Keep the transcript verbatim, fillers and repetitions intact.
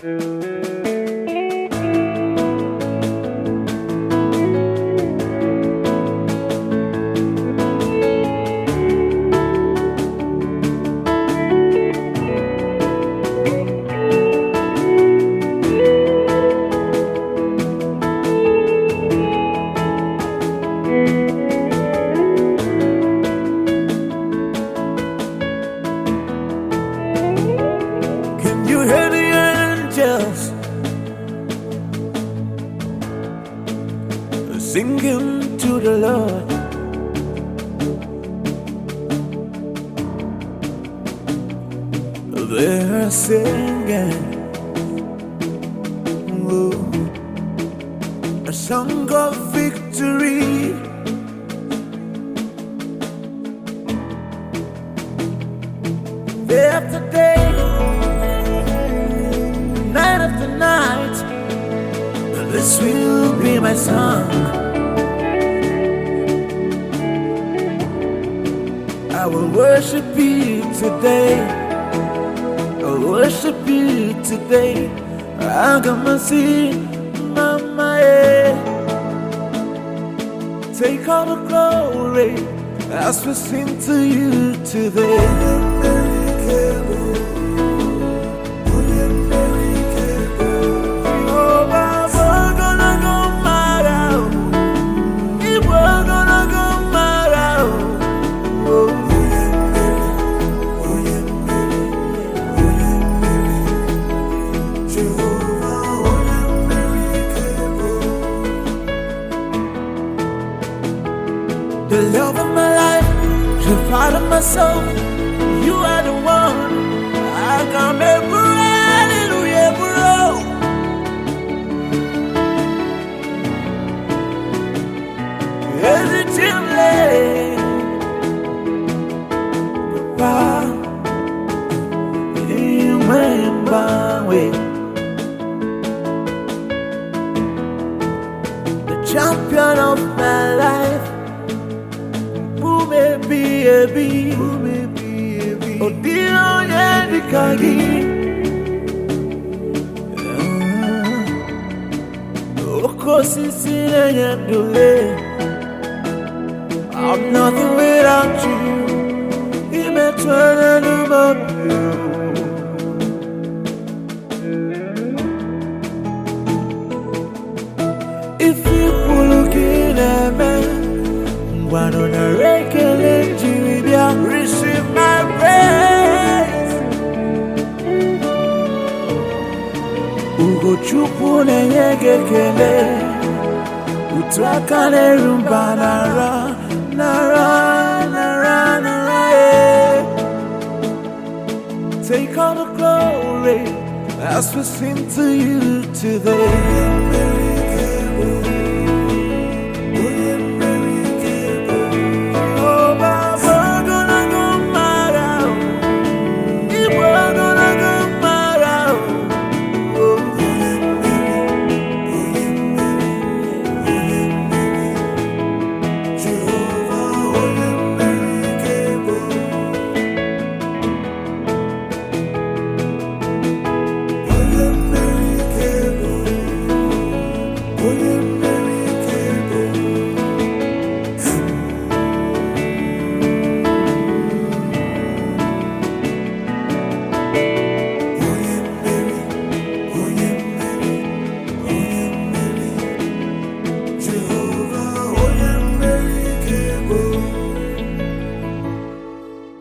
Can you hear the angels singing to the Lord? They're singing, oh, a song of victory. Day after day, night after night, this will be my song. I will worship you today. I will worship you today. I got my seat, mama, yeah. Take all the glory as we sing to you today. The love of my life, the part of my soul, you are the one. I come every hallelujah, bro. Hesitantly, Papa, you remember way. The champion of my life. Baby, baby, baby, oh dear, yeah, the kagi. Oh, cause it's in a delay. I'm nothing without you. You may turn and about you. If you look in a man. Why don't I recollect you? Receive my praise. Ugo chupu na yege kele. Utaka ne rumba nara, nara, nara, nara. Take all the glory as we sing to you today.